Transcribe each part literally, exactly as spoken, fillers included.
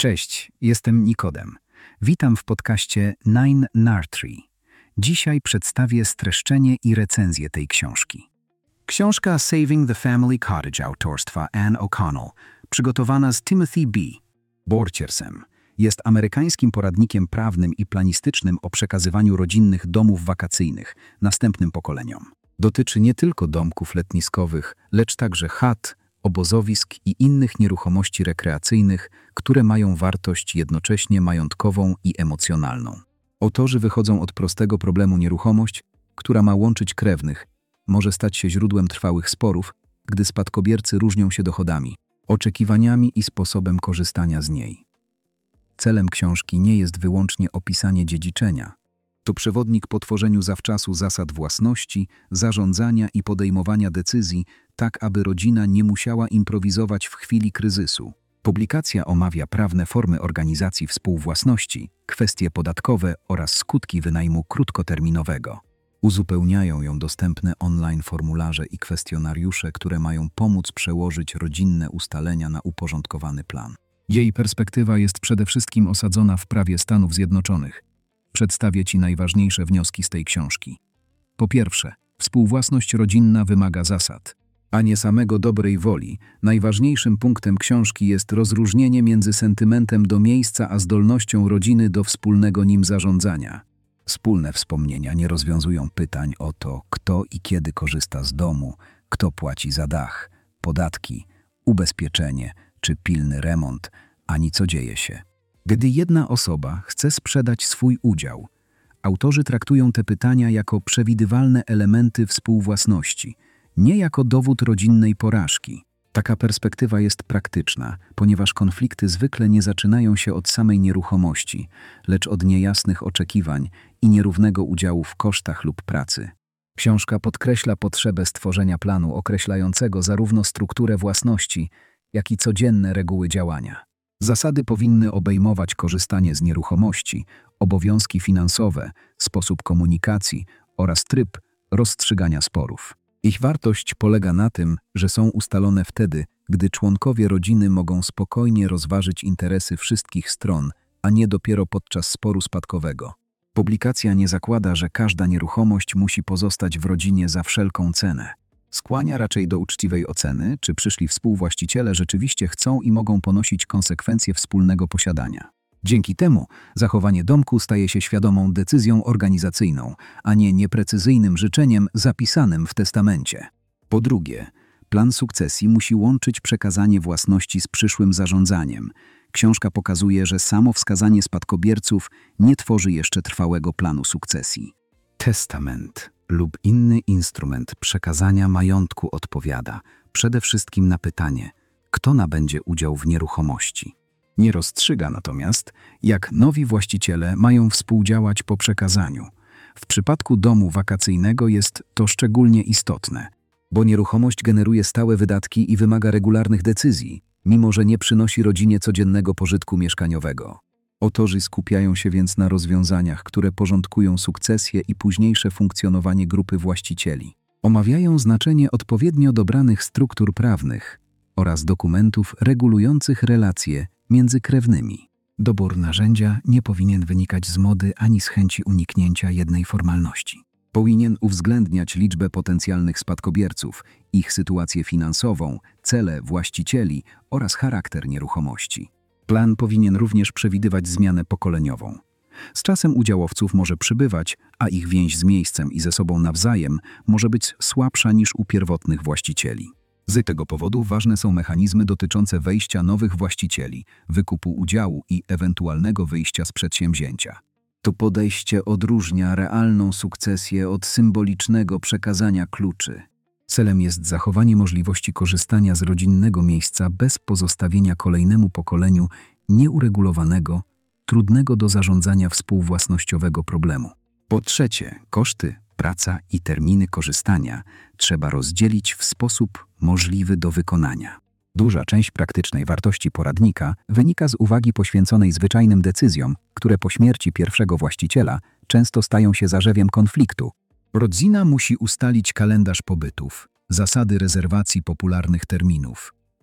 Cześć, jestem Nikodem. Witam w podcaście Nine Nursery. Dzisiaj przedstawię streszczenie i recenzję tej książki. Książka Saving the Family Cottage autorstwa Anne O'Connell, przygotowana z Timothy B. Borchiersem, jest amerykańskim poradnikiem prawnym i planistycznym o przekazywaniu rodzinnych domów wakacyjnych następnym pokoleniom. Dotyczy nie tylko domków letniskowych, lecz także chat, obozowisk i innych nieruchomości rekreacyjnych, które mają wartość jednocześnie majątkową i emocjonalną. Autorzy wychodzą od prostego problemu: nieruchomość, która ma łączyć krewnych, może stać się źródłem trwałych sporów, gdy spadkobiercy różnią się dochodami, oczekiwaniami i sposobem korzystania z niej. Celem książki nie jest wyłącznie opisanie dziedziczenia. To przewodnik po tworzeniu zawczasu zasad własności, zarządzania i podejmowania decyzji, tak aby rodzina nie musiała improwizować w chwili kryzysu. Publikacja omawia prawne formy organizacji współwłasności, kwestie podatkowe oraz skutki wynajmu krótkoterminowego. Uzupełniają ją dostępne online formularze i kwestionariusze, które mają pomóc przełożyć rodzinne ustalenia na uporządkowany plan. Jej perspektywa jest przede wszystkim osadzona w prawie Stanów Zjednoczonych. Przedstawię Ci najważniejsze wnioski z tej książki. Po pierwsze, współwłasność rodzinna wymaga zasad, a nie samego dobrej woli. Najważniejszym punktem książki jest rozróżnienie między sentymentem do miejsca a zdolnością rodziny do wspólnego nim zarządzania. Wspólne wspomnienia nie rozwiązują pytań o to, kto i kiedy korzysta z domu, kto płaci za dach, podatki, ubezpieczenie czy pilny remont, ani co dzieje się, gdy jedna osoba chce sprzedać swój udział. Autorzy traktują te pytania jako przewidywalne elementy współwłasności, nie jako dowód rodzinnej porażki. Taka perspektywa jest praktyczna, ponieważ konflikty zwykle nie zaczynają się od samej nieruchomości, lecz od niejasnych oczekiwań i nierównego udziału w kosztach lub pracy. Książka podkreśla potrzebę stworzenia planu określającego zarówno strukturę własności, jak i codzienne reguły działania. Zasady powinny obejmować korzystanie z nieruchomości, obowiązki finansowe, sposób komunikacji oraz tryb rozstrzygania sporów. Ich wartość polega na tym, że są ustalone wtedy, gdy członkowie rodziny mogą spokojnie rozważyć interesy wszystkich stron, a nie dopiero podczas sporu spadkowego. Publikacja nie zakłada, że każda nieruchomość musi pozostać w rodzinie za wszelką cenę. Skłania raczej do uczciwej oceny, czy przyszli współwłaściciele rzeczywiście chcą i mogą ponosić konsekwencje wspólnego posiadania. Dzięki temu zachowanie domku staje się świadomą decyzją organizacyjną, a nie nieprecyzyjnym życzeniem zapisanym w testamencie. Po drugie, plan sukcesji musi łączyć przekazanie własności z przyszłym zarządzaniem. Książka pokazuje, że samo wskazanie spadkobierców nie tworzy jeszcze trwałego planu sukcesji. Testament lub inny instrument przekazania majątku odpowiada przede wszystkim na pytanie, kto nabędzie udział w nieruchomości. Nie rozstrzyga natomiast, jak nowi właściciele mają współdziałać po przekazaniu. W przypadku domu wakacyjnego jest to szczególnie istotne, bo nieruchomość generuje stałe wydatki i wymaga regularnych decyzji, mimo że nie przynosi rodzinie codziennego pożytku mieszkaniowego. Autorzy skupiają się więc na rozwiązaniach, które porządkują sukcesję i późniejsze funkcjonowanie grupy właścicieli. Omawiają znaczenie odpowiednio dobranych struktur prawnych oraz dokumentów regulujących relacje między krewnymi. Dobór narzędzia nie powinien wynikać z mody ani z chęci uniknięcia jednej formalności. Powinien uwzględniać liczbę potencjalnych spadkobierców, ich sytuację finansową, cele właścicieli oraz charakter nieruchomości. Plan powinien również przewidywać zmianę pokoleniową. Z czasem udziałowców może przybywać, a ich więź z miejscem i ze sobą nawzajem może być słabsza niż u pierwotnych właścicieli. Z tego powodu ważne są mechanizmy dotyczące wejścia nowych właścicieli, wykupu udziału i ewentualnego wyjścia z przedsięwzięcia. To podejście odróżnia realną sukcesję od symbolicznego przekazania kluczy. Celem jest zachowanie możliwości korzystania z rodzinnego miejsca bez pozostawienia kolejnemu pokoleniu nieuregulowanego, trudnego do zarządzania współwłasnościowego problemu. Po trzecie, koszty, praca i terminy korzystania trzeba rozdzielić w sposób możliwy do wykonania. Duża część praktycznej wartości poradnika wynika z uwagi poświęconej zwyczajnym decyzjom, które po śmierci pierwszego właściciela często stają się zarzewiem konfliktu. Rodzina musi ustalić kalendarz pobytów, zasady rezerwacji popularnych terminów,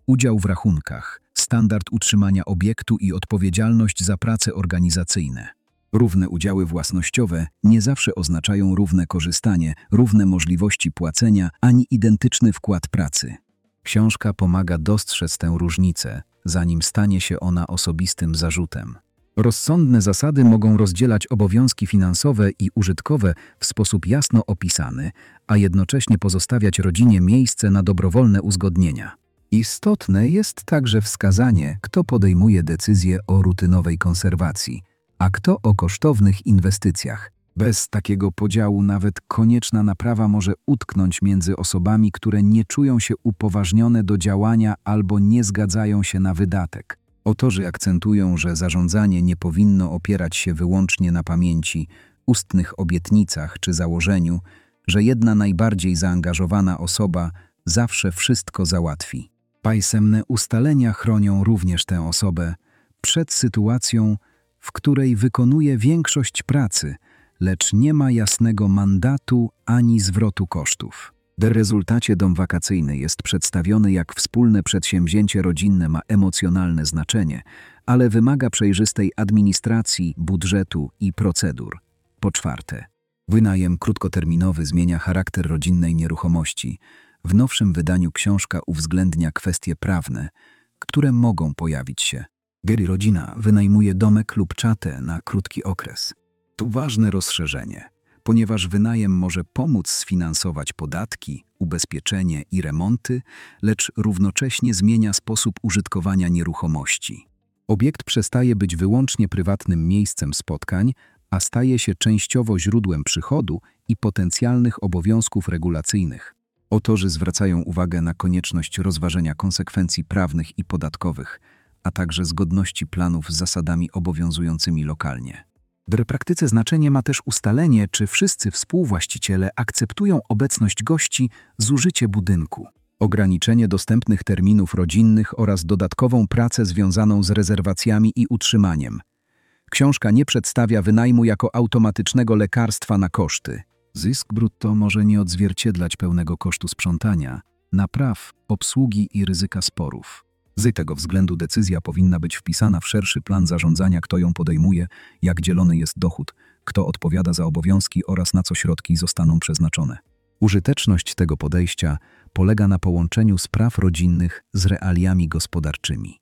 udział w rachunkach, standard utrzymania obiektu i odpowiedzialność za prace organizacyjne. Równe udziały własnościowe nie zawsze oznaczają równe korzystanie, równe możliwości płacenia ani identyczny wkład pracy. Książka pomaga dostrzec tę różnicę, zanim stanie się ona osobistym zarzutem. Rozsądne zasady mogą rozdzielać obowiązki finansowe i użytkowe w sposób jasno opisany, a jednocześnie pozostawiać rodzinie miejsce na dobrowolne uzgodnienia. Istotne jest także wskazanie, kto podejmuje decyzję o rutynowej konserwacji, a kto o kosztownych inwestycjach. Bez takiego podziału nawet konieczna naprawa może utknąć między osobami, które nie czują się upoważnione do działania albo nie zgadzają się na wydatek. Autorzy akcentują, że zarządzanie nie powinno opierać się wyłącznie na pamięci, ustnych obietnicach czy założeniu, że jedna najbardziej zaangażowana osoba zawsze wszystko załatwi. Pisemne ustalenia chronią również tę osobę przed sytuacją, w której wykonuje większość pracy, lecz nie ma jasnego mandatu ani zwrotu kosztów. W rezultacie dom wakacyjny jest przedstawiony jak wspólne przedsięwzięcie rodzinne, ma emocjonalne znaczenie, ale wymaga przejrzystej administracji, budżetu i procedur. Po czwarte, wynajem krótkoterminowy zmienia charakter rodzinnej nieruchomości. W nowszym wydaniu książka uwzględnia kwestie prawne, które mogą pojawić się, gdy rodzina wynajmuje domek lub chatę na krótki okres. To ważne rozszerzenie, ponieważ wynajem może pomóc sfinansować podatki, ubezpieczenie i remonty, lecz równocześnie zmienia sposób użytkowania nieruchomości. Obiekt przestaje być wyłącznie prywatnym miejscem spotkań, a staje się częściowo źródłem przychodu i potencjalnych obowiązków regulacyjnych. Autorzy zwracają uwagę na konieczność rozważenia konsekwencji prawnych i podatkowych, a także zgodności planów z zasadami obowiązującymi lokalnie. W praktyce znaczenie ma też ustalenie, czy wszyscy współwłaściciele akceptują obecność gości, zużycie budynku, ograniczenie dostępnych terminów rodzinnych oraz dodatkową pracę związaną z rezerwacjami i utrzymaniem. Książka nie przedstawia wynajmu jako automatycznego lekarstwa na koszty. Zysk brutto może nie odzwierciedlać pełnego kosztu sprzątania, napraw, obsługi i ryzyka sporów. Z tego względu decyzja powinna być wpisana w szerszy plan zarządzania, kto ją podejmuje, jak dzielony jest dochód, kto odpowiada za obowiązki oraz na co środki zostaną przeznaczone. Użyteczność tego podejścia polega na połączeniu spraw rodzinnych z realiami gospodarczymi.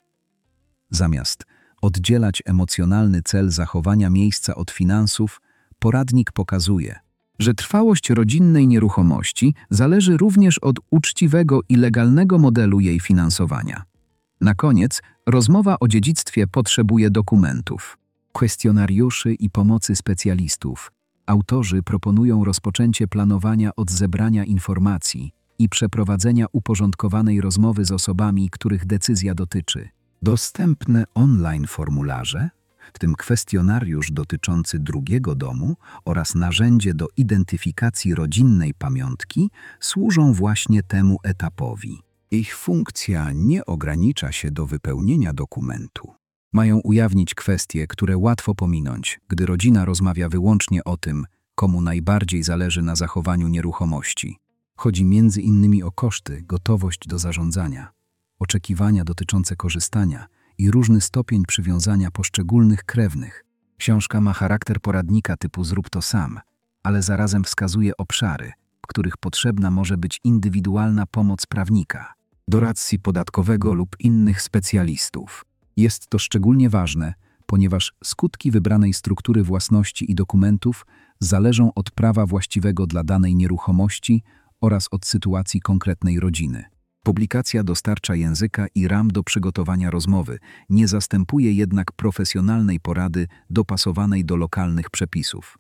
Zamiast oddzielać emocjonalny cel zachowania miejsca od finansów, poradnik pokazuje, że trwałość rodzinnej nieruchomości zależy również od uczciwego i legalnego modelu jej finansowania. Na koniec, rozmowa o dziedzictwie potrzebuje dokumentów, kwestionariuszy i pomocy specjalistów. Autorzy proponują rozpoczęcie planowania od zebrania informacji i przeprowadzenia uporządkowanej rozmowy z osobami, których decyzja dotyczy. Dostępne online formularze, w tym kwestionariusz dotyczący drugiego domu oraz narzędzie do identyfikacji rodzinnej pamiątki, służą właśnie temu etapowi. Ich funkcja nie ogranicza się do wypełnienia dokumentu. Mają ujawnić kwestie, które łatwo pominąć, gdy rodzina rozmawia wyłącznie o tym, komu najbardziej zależy na zachowaniu nieruchomości. Chodzi między innymi o koszty, gotowość do zarządzania, oczekiwania dotyczące korzystania i różny stopień przywiązania poszczególnych krewnych. Książka ma charakter poradnika typu zrób to sam, ale zarazem wskazuje obszary, w których potrzebna może być indywidualna pomoc prawnika, doradcy podatkowego lub innych specjalistów. Jest to szczególnie ważne, ponieważ skutki wybranej struktury własności i dokumentów zależą od prawa właściwego dla danej nieruchomości oraz od sytuacji konkretnej rodziny. Publikacja dostarcza języka i ram do przygotowania rozmowy, nie zastępuje jednak profesjonalnej porady dopasowanej do lokalnych przepisów.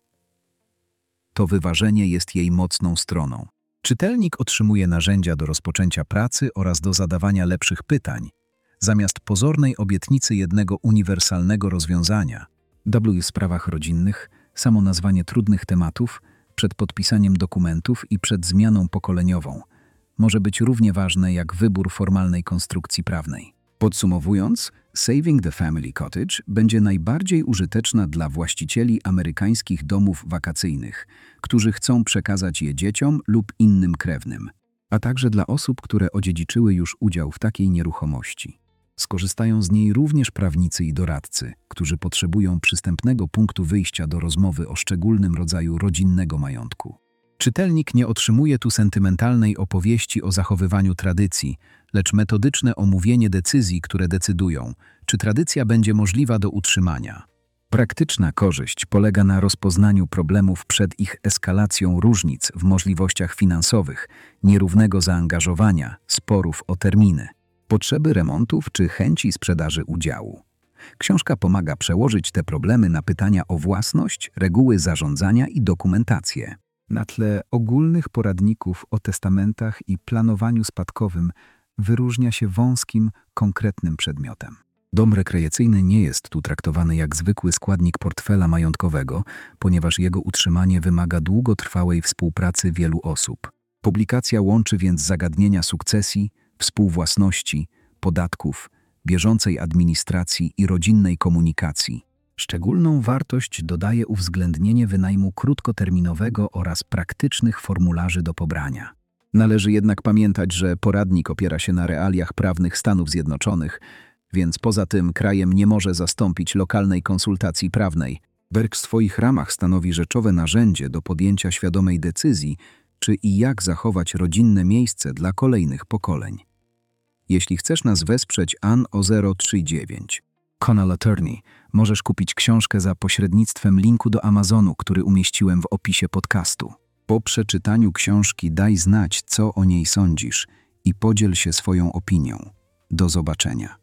To wyważenie jest jej mocną stroną. Czytelnik otrzymuje narzędzia do rozpoczęcia pracy oraz do zadawania lepszych pytań, zamiast pozornej obietnicy jednego uniwersalnego rozwiązania. W sprawach rodzinnych samo nazwanie trudnych tematów przed podpisaniem dokumentów i przed zmianą pokoleniową może być równie ważne jak wybór formalnej konstrukcji prawnej. Podsumowując, Saving the Family Cottage będzie najbardziej użyteczna dla właścicieli amerykańskich domów wakacyjnych, którzy chcą przekazać je dzieciom lub innym krewnym. a także dla osób, które odziedziczyły już udział w takiej nieruchomości. Skorzystają z niej również prawnicy i doradcy, którzy potrzebują przystępnego punktu wyjścia do rozmowy o szczególnym rodzaju rodzinnego majątku. Czytelnik nie otrzymuje tu sentymentalnej opowieści o zachowywaniu tradycji, lecz metodyczne omówienie decyzji, które decydują, czy tradycja będzie możliwa do utrzymania. Praktyczna korzyść polega na rozpoznaniu problemów przed ich eskalacją, różnic w możliwościach finansowych, nierównego zaangażowania, sporów o terminy, potrzeby remontów czy chęci sprzedaży udziału. Książka pomaga przełożyć te problemy na pytania o własność, reguły zarządzania i dokumentację. Na tle ogólnych poradników o testamentach i planowaniu spadkowym wyróżnia się wąskim, konkretnym przedmiotem. Dom rekreacyjny nie jest tu traktowany jak zwykły składnik portfela majątkowego, ponieważ jego utrzymanie wymaga długotrwałej współpracy wielu osób. Publikacja łączy więc zagadnienia sukcesji, współwłasności, podatków, bieżącej administracji i rodzinnej komunikacji. Szczególną wartość dodaje uwzględnienie wynajmu krótkoterminowego oraz praktycznych formularzy do pobrania. Należy jednak pamiętać, że poradnik opiera się na realiach prawnych Stanów Zjednoczonych, więc poza tym krajem nie może zastąpić lokalnej konsultacji prawnej. Werk w swoich ramach stanowi rzeczowe narzędzie do podjęcia świadomej decyzji, czy i jak zachować rodzinne miejsce dla kolejnych pokoleń. Jeśli chcesz nas wesprzeć An o zero trzy dziewięć Connell Attorney, możesz kupić książkę za pośrednictwem linku do Amazonu, który umieściłem w opisie podcastu. Po przeczytaniu książki daj znać, co o niej sądzisz i podziel się swoją opinią. Do zobaczenia.